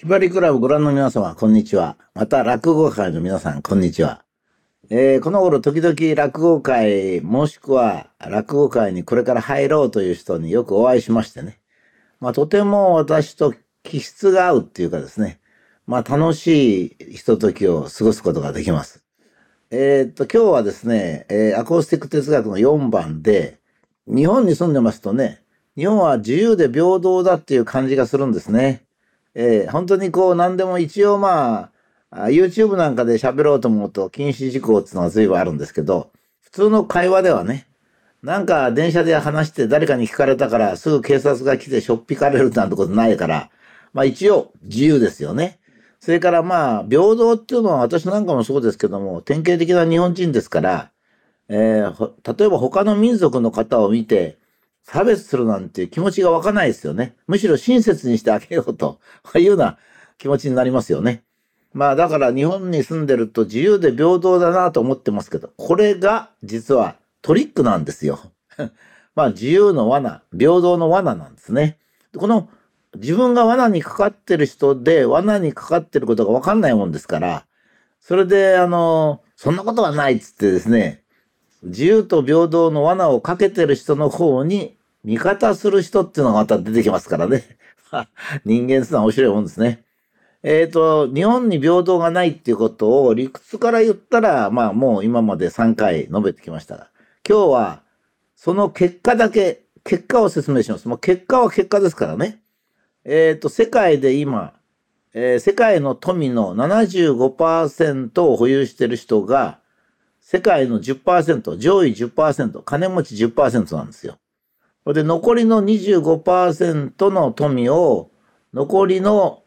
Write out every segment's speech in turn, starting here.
ひばりクラブご覧の皆様、こんにちは。また、落語会の皆さん、こんにちは。この頃、時々落語会、もしくは落語会にこれから入ろうという人によくお会いしましてね。とても私と気質が合うっていうかですね。楽しいひとときを過ごすことができます。今日はですね、アコースティック哲学の4番で、日本に住んでますとね、日本は自由で平等だっていう感じがするんですね。本当に何でも一応YouTube なんかで喋ろうと思うと禁止事項っていうのが随分あるんですけど、普通の会話ではね、なんか電車で話して誰かに聞かれたからすぐ警察が来てしょっぴかれるなんてことないから、一応自由ですよね。それから平等っていうのは私なんかもそうですけども、典型的な日本人ですから、例えば他の民族の方を見て、差別するなんていう気持ちが湧かないですよね。むしろ親切にしてあげようというような気持ちになりますよね。だから日本に住んでると自由で平等だなと思ってますけど、これが実はトリックなんですよ。自由の罠、平等の罠なんですね。この自分が罠にかかってる人で罠にかかってることがわかんないもんですから、それでそんなことはないっつってですね、自由と平等の罠をかけてる人の方に味方する人っていうのがまた出てきますからね。人間ってのは面白いもんですね。日本に平等がないっていうことを理屈から言ったら、もう今まで3回述べてきましたが、今日はその結果だけ、結果を説明します。もう結果は結果ですからね。世界で今、世界の富の 75% を保有している人が、世界の 10%、上位 10%、金持ち 10% なんですよ。で、残りの 25% の富を、残りの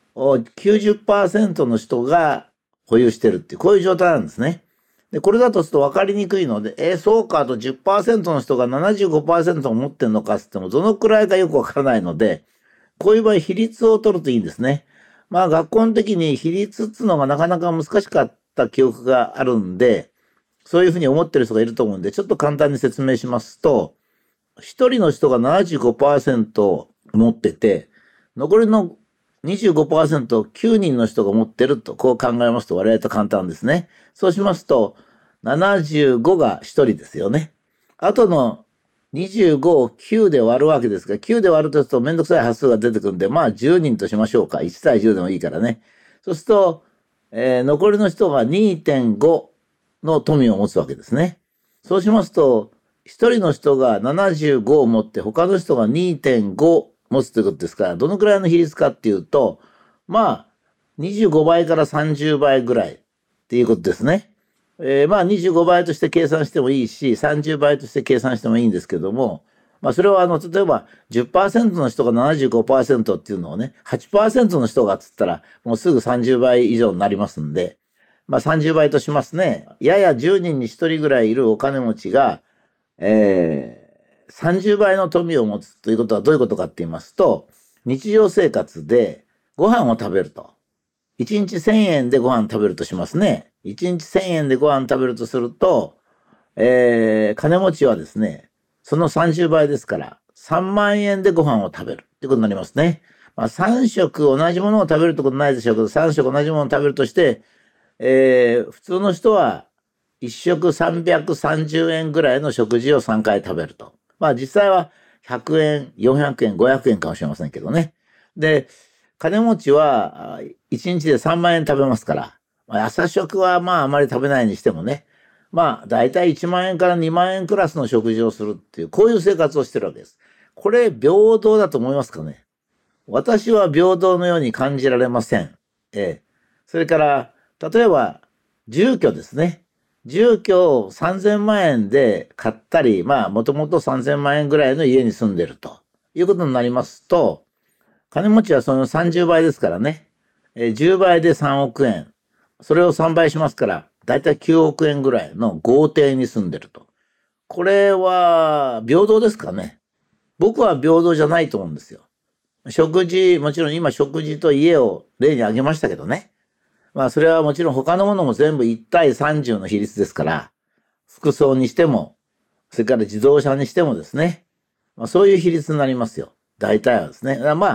90% の人が保有してるっていう、こういう状態なんですね。で、これだとすると分かりにくいので、そうかと 10% の人が 75% を持ってるのかって言っても、どのくらいかよく分からないので、こういう場合、比率を取るといいんですね。学校の時に比率っていうのがなかなか難しかった記憶があるんで、そういうふうに思ってる人がいると思うんで、ちょっと簡単に説明しますと、一人の人が 75% 持ってて、残りの 25% を9人の人が持ってると、こう考えますと割合と簡単ですね。そうしますと、75が1人ですよね。あとの25を9で割るわけですが、9で割るとするとめんどくさい発数が出てくるんで、10人としましょうか。1対10でもいいからね。そうすると、残りの人が 2.5 の富を持つわけですね。そうしますと、一人の人が75を持って、他の人が 2.5 持つということですから、どのくらいの比率かっていうと、25倍から30倍ぐらいっていうことですね。25倍として計算してもいいし、30倍として計算してもいいんですけども、それは例えば 10% の人が 75% っていうのをね、8% の人がっつったら、もうすぐ30倍以上になりますんで、30倍としますね。やや10人に1人ぐらいいるお金持ちが、30倍の富を持つということはどういうことかって言いますと、日常生活でご飯を食べると。1日1000円でご飯食べるとしますね。1日1000円でご飯食べるとすると、金持ちはですね、その30倍ですから、3万円でご飯を食べるってことになりますね。3食同じものを食べるってことないでしょうけど、3食同じものを食べるとして、普通の人は1食330円ぐらいの食事を3回食べると。実際は100円、400円、500円かもしれませんけどね。で、金持ちは1日で3万円食べますから、朝食はあまり食べないにしてもね、だいたい1万円から2万円クラスの食事をするっていう、こういう生活をしてるわけです。これ平等だと思いますかね。私は平等のように感じられません。それから、例えば、住居ですね。住居を3000万円で買ったり、もともと3000万円ぐらいの家に住んでるということになりますと、金持ちはその30倍ですからね。10倍で3億円。それを3倍しますから、だいたい9億円ぐらいの豪邸に住んでると。これは平等ですかね。僕は平等じゃないと思うんですよ。食事、もちろん今食事と家を例に挙げましたけどね。それはもちろん他のものも全部1対30の比率ですから、服装にしても、それから自動車にしてもですね、そういう比率になりますよ。大体はですね。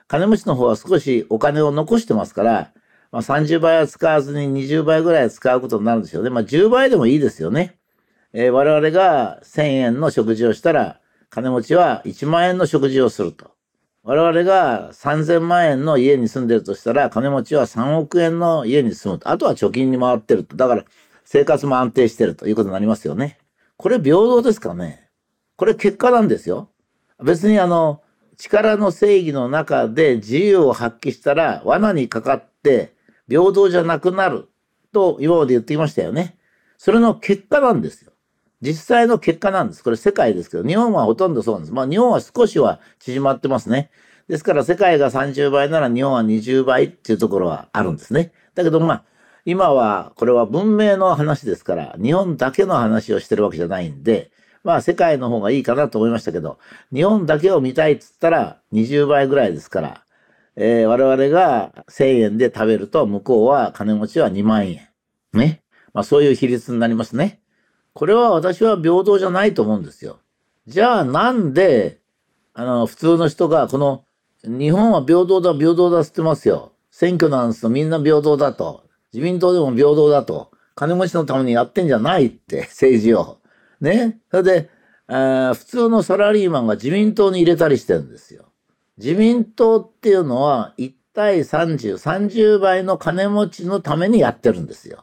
金持ちの方は少しお金を残してますから、30倍は使わずに20倍ぐらい使うことになるんですよね。10倍でもいいですよね。我々が1000円の食事をしたら、金持ちは1万円の食事をすると。我々が3000万円の家に住んでるとしたら、金持ちは3億円の家に住むと。あとは貯金に回ってると。だから、生活も安定してるということになりますよね。これ平等ですかね。これ結果なんですよ。別に力の正義の中で自由を発揮したら、罠にかかって平等じゃなくなると今まで言ってきましたよね。それの結果なんですよ。実際の結果なんです。これ世界ですけど、日本はほとんどそうなんです。日本は少しは縮まってますね。ですから世界が30倍なら日本は20倍っていうところはあるんですね。だけど今はこれは文明の話ですから、日本だけの話をしてるわけじゃないんで、世界の方がいいかなと思いましたけど、日本だけを見たいっつったら20倍ぐらいですから、我々が1000円で食べると向こうは金持ちは2万円。ね。そういう比率になりますね。これは私は平等じゃないと思うんですよ。じゃあなんで、普通の人が日本は平等だ、平等だって言ってますよ。選挙なんですとみんな平等だと。自民党でも平等だと。金持ちのためにやってんじゃないって、政治を。ね。それで、普通のサラリーマンが自民党に入れたりしてるんですよ。自民党っていうのは1対30、30倍の金持ちのためにやってるんですよ。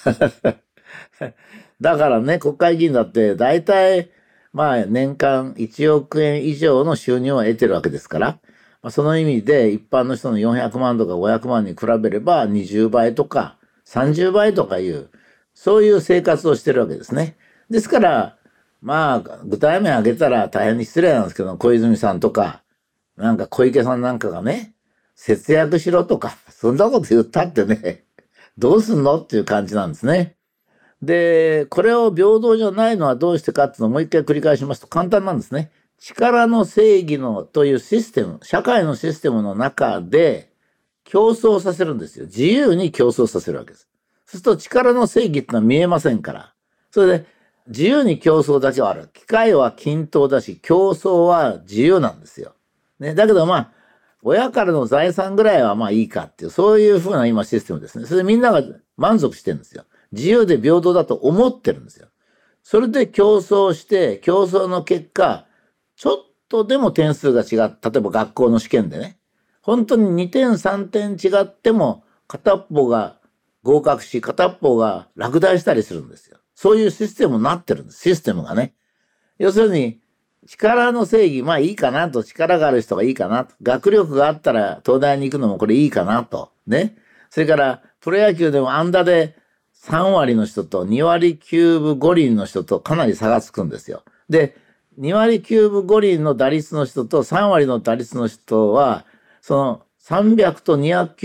だからね、国会議員だって大体、年間1億円以上の収入を得てるわけですから、その意味で一般の人の400万とか500万に比べれば20倍とか30倍とかいう、そういう生活をしてるわけですね。ですから、具体名挙げたら大変に失礼なんですけど、小泉さんとか、小池さんなんかがね、節約しろとか、そんなこと言ったってね、どうすんのっていう感じなんですね。で、これを平等じゃないのはどうしてかっていうのをもう一回繰り返しますと簡単なんですね。力の正義のというシステム、社会のシステムの中で競争させるんですよ。自由に競争させるわけです。そうすると力の正義ってのは見えませんから。それで自由に競争だけはある。機械は均等だし、競争は自由なんですよ。ね、だけど親からの財産ぐらいはいいかっていう、そういうふうな今システムですね。それでみんなが満足してるんですよ。自由で平等だと思ってるんですよ。それで競争して、競争の結果、ちょっとでも点数が違う。例えば学校の試験でね。本当に2点3点違っても、片っぽが合格し、片っぽが落第したりするんですよ。そういうシステムになってるんです。システムがね。要するに、力の正義、いいかなと。力がある人がいいかなと。学力があったら東大に行くのもこれいいかなと。ね。それから、プロ野球でも安打で3割の人と2割9分5厘の人とかなり差がつくんですよ。で、2割9分5厘の打率の人と3割の打率の人は、その300と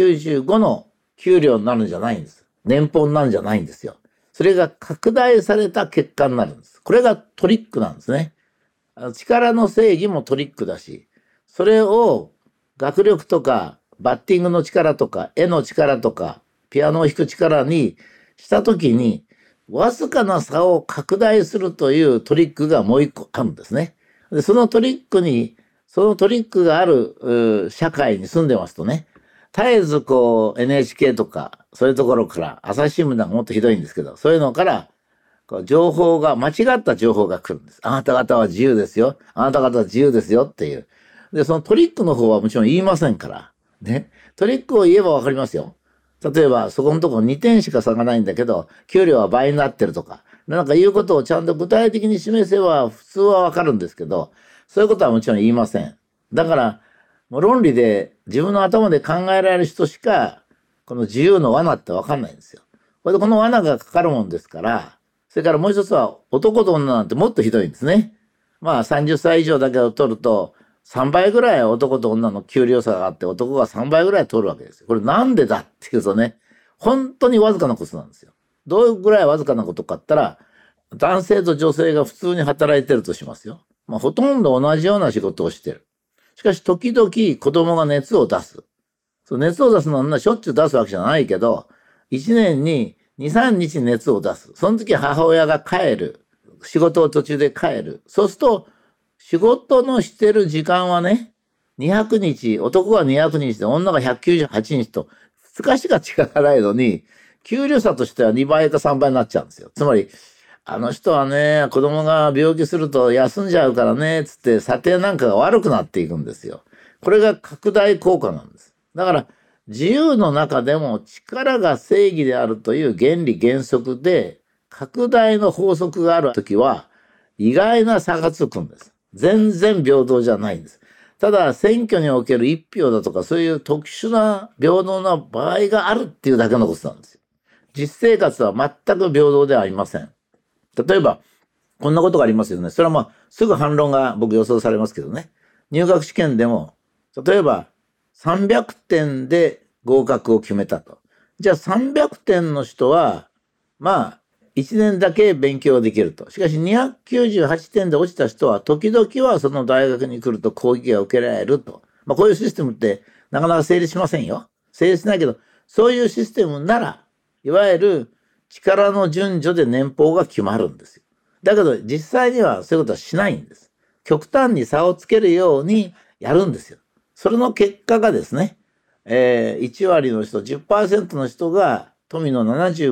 295の給料になるんじゃないんです。年俸になるんじゃないんですよ。それが拡大された結果になるんです。これがトリックなんですね。力の正義もトリックだし、それを学力とかバッティングの力とか絵の力とかピアノを弾く力にしたときに、わずかな差を拡大するというトリックがもう一個あるんですね。で、そのトリックがある社会に住んでますとね、絶えずNHK とか、そういうところから、朝日新聞なんかもっとひどいんですけど、そういうのから、情報が、間違った情報が来るんです。あなた方は自由ですよ。あなた方は自由ですよっていう。で、そのトリックの方はもちろん言いませんから。ね。トリックを言えばわかりますよ。例えば、そこのところ2点しか差がないんだけど、給料は倍になってるとか、いうことをちゃんと具体的に示せば普通はわかるんですけど、そういうことはもちろん言いません。だから、もう論理で自分の頭で考えられる人しか、この自由の罠ってわかんないんですよ。これでこの罠がかかるもんですから、それからもう一つは男と女なんてもっとひどいんですね。30歳以上だけを取ると、3倍ぐらい男と女の給料差があって、男が3倍ぐらい取るわけですよ。これなんでだっていうとね、本当にわずかなことなんですよ。どういうぐらいわずかなことかって言ったら、男性と女性が普通に働いてるとしますよ。ほとんど同じような仕事をしてる。しかし時々子供が熱を出す。そう熱を出すのはしょっちゅう出すわけじゃないけど、1年に2、3日熱を出す。その時母親が帰る。仕事を途中で帰る。そうすると、仕事のしてる時間はね、 200日、男が200日で女が198日と、2日しか違わないのに、給料差としては2倍か3倍になっちゃうんですよ。つまり、あの人はね、子供が病気すると休んじゃうからね、つって査定なんかが悪くなっていくんですよ。これが拡大効果なんです。だから、自由の中でも力が正義であるという原理原則で、拡大の法則があるときは、意外な差がつくんです。全然平等じゃないんです。ただ、選挙における一票だとか、そういう特殊な平等な場合があるっていうだけのことなんですよ。実生活は全く平等ではありません。例えば、こんなことがありますよね。それはまあ、すぐ反論が僕予想されますけどね。入学試験でも、例えば、300点で合格を決めたと。じゃあ300点の人は、まあ、1年だけ勉強できると。しかし298点で落ちた人は、時々はその大学に来ると講義が受けられると。まあ、こういうシステムってなかなか成立しませんよ。成立しないけど、そういうシステムなら、いわゆる力の順序で年俸が決まるんですよ。だけど、実際にはそういうことはしないんです。極端に差をつけるようにやるんですよ。それの結果がですね、1割の人、10% の人が富の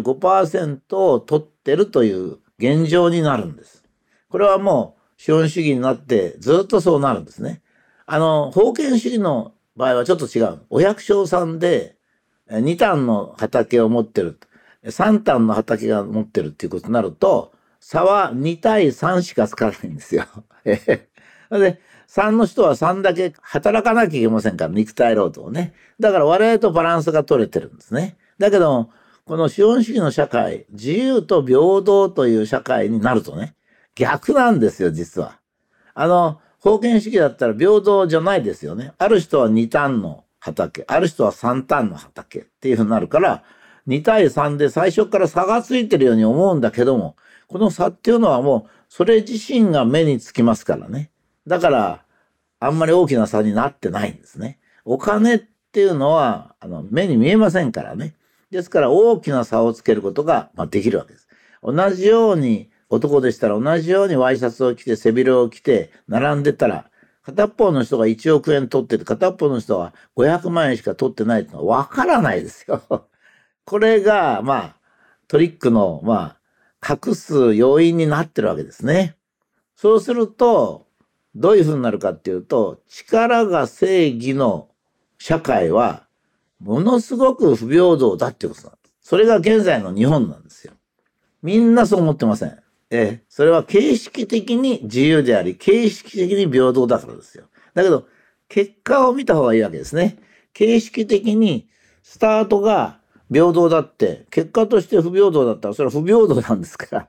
75% を取ってるという現状になるんです。これはもう資本主義になってずっとそうなるんですね。封建主義の場合はちょっと違う。お百姓さんで2単の畑を持ってる。3単の畑が持ってるっていうことになると、差は2対3しかつかないんですよ。で、3の人は3だけ働かなきゃいけませんから、肉体労働をね。だから我々とバランスが取れてるんですね。だけど、この資本主義の社会、自由と平等という社会になるとね、逆なんですよ、実は。封建主義だったら平等じゃないですよね。ある人は2単の畑、ある人は3単の畑っていうふうになるから、2対3で最初から差がついてるように思うんだけども、この差っていうのはもう、それ自身が目につきますからね。だから、あんまり大きな差になってないんですね。お金っていうのは、目に見えませんからね。ですから、大きな差をつけることが、できるわけです。同じように、男でしたら同じようにワイシャツを着て、背広を着て、並んでたら、片方の人が1億円取ってて、片方の人は500万円しか取ってないってのは分からないですよ。これが、トリックの、隠す要因になってるわけですね。そうすると、どういうふうになるかっていうと、力が正義の社会は、ものすごく不平等だっていうことなんです。それが現在の日本なんですよ。みんなそう思ってません。それは形式的に自由であり、形式的に平等だからですよ。だけど、結果を見た方がいいわけですね。形式的にスタートが平等だって、結果として不平等だったら、それは不平等なんですから。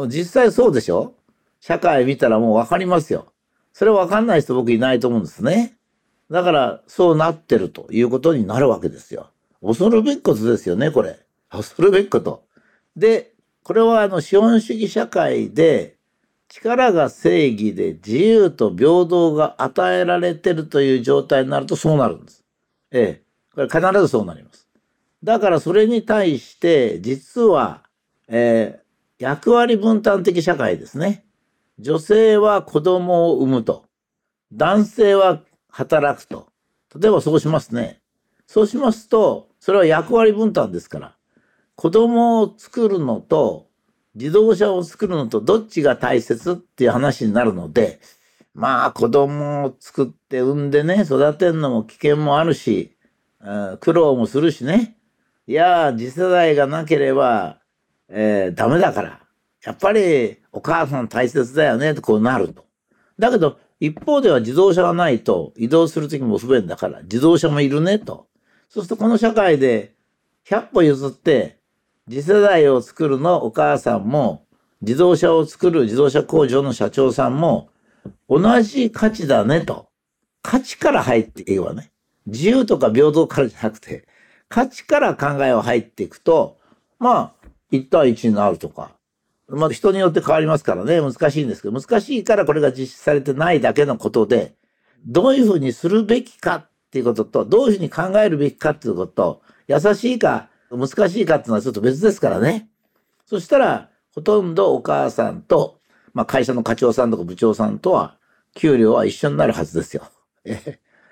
実際そうでしょ？社会見たらもうわかりますよ。それわかんない人僕いないと思うんですね。だから、そうなってるということになるわけですよ。恐るべきことですよね、これ。恐るべきこと。で、これは資本主義社会で力が正義で自由と平等が与えられてるという状態になるとそうなるんです。これ必ずそうなります。だからそれに対して実は、役割分担的社会ですね。女性は子供を産むと。男性は働くと。例えばそうしますね。そうしますと、それは役割分担ですから。子供を作るのと自動車を作るのとどっちが大切っていう話になるので、子供を作って産んでね、育てるのも危険もあるし、苦労もするしね。いや、次世代がなければ、ダメだから。やっぱりお母さん大切だよねとこうなると。だけど一方では自動車がないと移動するときも不便だから自動車もいるねと。そうするとこの社会で100歩譲って次世代を作るのお母さんも自動車を作る自動車工場の社長さんも同じ価値だねと。価値から入っていけばね。自由とか平等からじゃなくて価値から考えを入っていくと1対1になるとか。人によって変わりますからね、難しいんですけど、難しいからこれが実施されてないだけのことで、どういうふうにするべきかっていうことと、どういうふうに考えるべきかっていうことと、優しいか難しいかっていうのはちょっと別ですからね。そしたら、ほとんどお母さんと、会社の課長さんとか部長さんとは、給料は一緒になるはずですよ。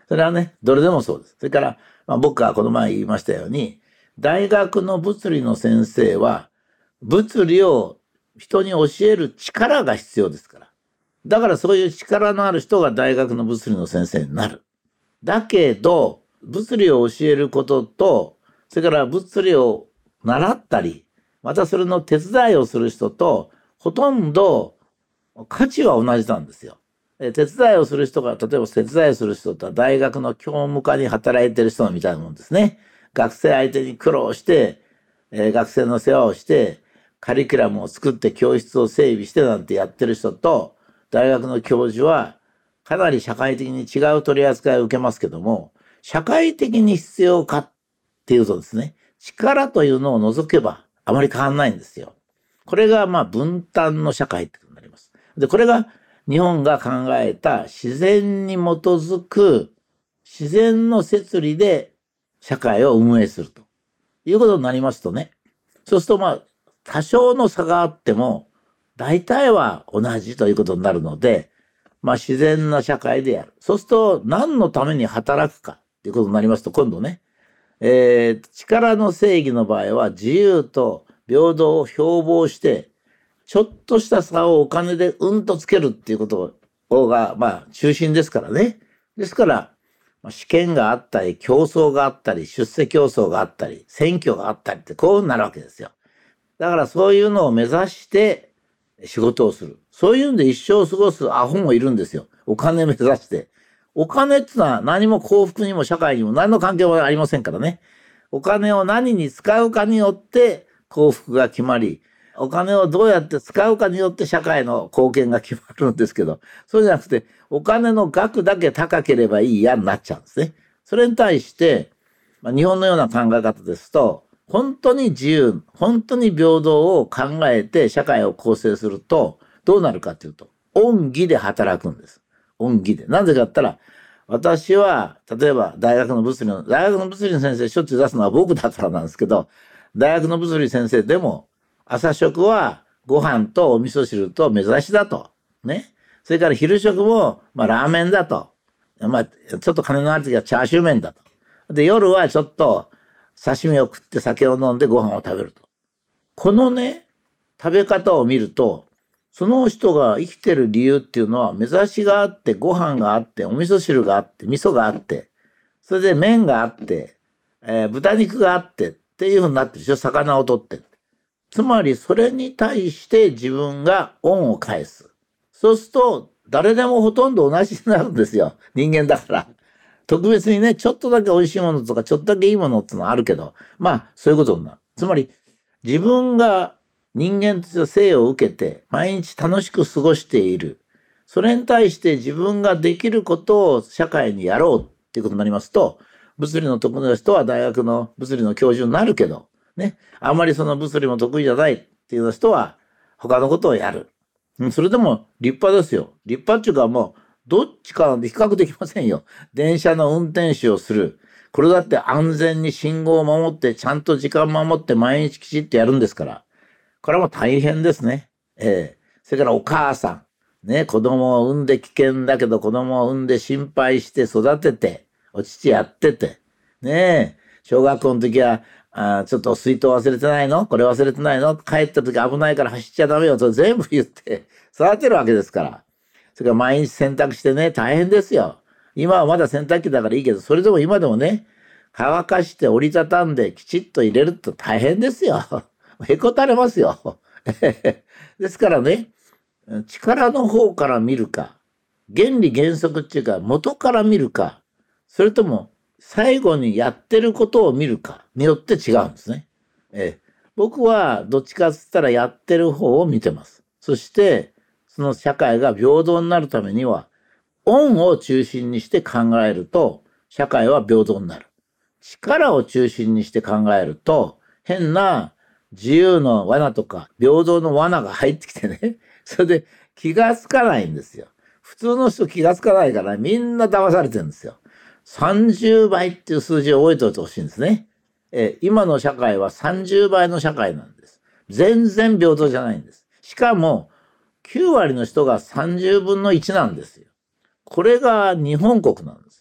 それはね、どれでもそうです。それから、僕がこの前言いましたように、大学の物理の先生は、物理を人に教える力が必要ですから。だからそういう力のある人が大学の物理の先生になる。だけど、物理を教えることと、それから物理を習ったり、またそれの手伝いをする人と、ほとんど価値は同じなんですよ。手伝いをする人が、例えば手伝いをする人とは大学の教務課に働いてる人みたいなもんですね。学生相手に苦労して、学生の世話をして、カリキュラムを作って教室を整備してなんてやってる人と、大学の教授はかなり社会的に違う取り扱いを受けますけども、社会的に必要かっていうとですね、力というのを除けばあまり変わんないんですよ。これが分担の社会ってことになります。で、これが日本が考えた自然に基づく自然の摂理で社会を運営するということになりますとね、そうすると多少の差があっても大体は同じということになるので、自然な社会でやる。そうすると何のために働くかっていうことになりますと、今度ね、力の正義の場合は自由と平等を標榜して、ちょっとした差をお金でうんとつけるっていうことが、中心ですからね。ですから、試験があったり、競争があったり、出世競争があったり、選挙があったりってこうなるわけですよ。だからそういうのを目指して仕事をする。そういうんで一生過ごすアホもいるんですよ。お金目指して。お金ってのは何も幸福にも社会にも何の関係もありませんからね。お金を何に使うかによって幸福が決まり、お金をどうやって使うかによって社会の貢献が決まるんですけど、そうじゃなくて、お金の額だけ高ければいいやになっちゃうんですね。それに対して、日本のような考え方ですと、本当に自由、本当に平等を考えて社会を構成すると、どうなるかというと、恩義で働くんです。恩義で。なぜかって言ったら、私は、例えば大学の物理の先生しょっちゅう出すのは僕だからなんですけど、大学の物理先生でも、朝食はご飯とお味噌汁と目指しだと。ね。それから昼食も、ラーメンだと。ちょっと金のある時はチャーシュー麺だと。で、夜はちょっと刺身を食って酒を飲んでご飯を食べると。このね、食べ方を見ると、その人が生きてる理由っていうのは、目指しがあって、ご飯があって、お味噌汁があって、味噌があって、それで麺があって、豚肉があってっていうふうになってるでしょ。魚を取って。つまり、それに対して自分が恩を返す。そうすると、誰でもほとんど同じになるんですよ。人間だから。特別にね、ちょっとだけ美味しいものとか、ちょっとだけいいものっていうのはあるけど、そういうことになる。つまり、自分が人間として生を受けて、毎日楽しく過ごしている。それに対して自分ができることを社会にやろうっていうことになりますと、物理の得意な人は大学の物理の教授になるけど、ね、あんまりその物理も得意じゃないっていう人は、他のことをやる。それでも立派ですよ。立派っていうかどっちかなんて比較できませんよ。電車の運転手をする。これだって安全に信号を守って、ちゃんと時間守って毎日きちっとやるんですから。これはもう大変ですね。それからお母さん。ね、子供を産んで危険だけど子供を産んで心配して育てて、お乳やってて。ね小学校の時は、ちょっと水筒忘れてないのこれ忘れてないの帰った時危ないから走っちゃダメよ。と全部言って育てるわけですから。それから毎日洗濯してね、大変ですよ。今はまだ洗濯機だからいいけど、それでも今でもね、乾かして折りたたんできちっと入れると大変ですよ。へこたれますよ。ですからね、力の方から見るか、原理原則っていうか元から見るか、それとも最後にやってることを見るかによって違うんですね。僕はどっちかって言ったらやってる方を見てます。そしてその社会が平等になるためには、恩を中心にして考えると社会は平等になる。力を中心にして考えると変な自由の罠とか平等の罠が入ってきてね、それで気がつかないんですよ。普通の人気がつかないからみんな騙されてるんですよ。30倍っていう数字を覚えておいてほしいんですね。今の社会は30倍の社会なんです。全然平等じゃないんです。しかも9割の人が30分の1なんですよ。これが日本国なんです。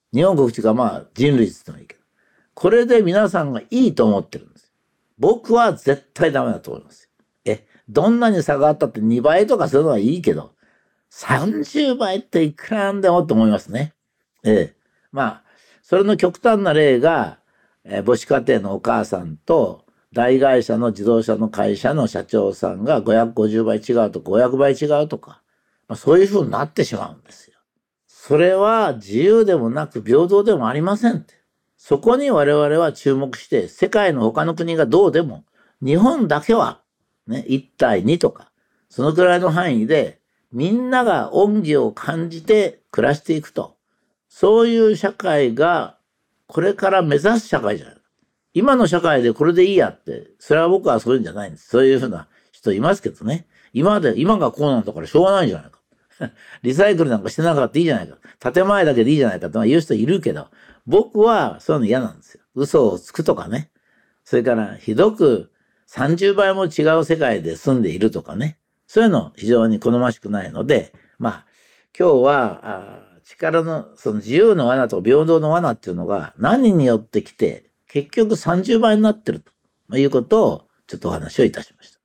日本国っていうかまあ人類って言ってもいいけど。これで皆さんがいいと思ってるんですよ。僕は絶対ダメだと思いますよ。どんなに差があったって2倍とかするのはいいけど、30倍っていくらなんでもと思いますね。まあ、それの極端な例が、母子家庭のお母さんと大会社の自動車の会社の社長さんが550倍違うとか500倍違うとか、そういうふうになってしまうんですよ。それは自由でもなく平等でもありませんって。そこに我々は注目して、世界の他の国がどうでも、日本だけは、ね、1対2とか、そのくらいの範囲で、みんなが恩義を感じて暮らしていくと。そういう社会が、これから目指す社会じゃないか。今の社会でこれでいいやって、それは僕はそういうんじゃないんです。そういうふうな人いますけどね。今がこうなんだからしょうがないじゃないか。リサイクルなんかしてなかったっていいじゃないか。建前だけでいいじゃないかと言う人いるけど、僕はそういうの嫌なんですよ。嘘をつくとかね。それからひどく30倍も違う世界で住んでいるとかね。そういうの非常に好ましくないので、今日は力のその自由の罠と平等の罠っていうのが何によってきて結局30倍になってるということをちょっとお話をいたしました。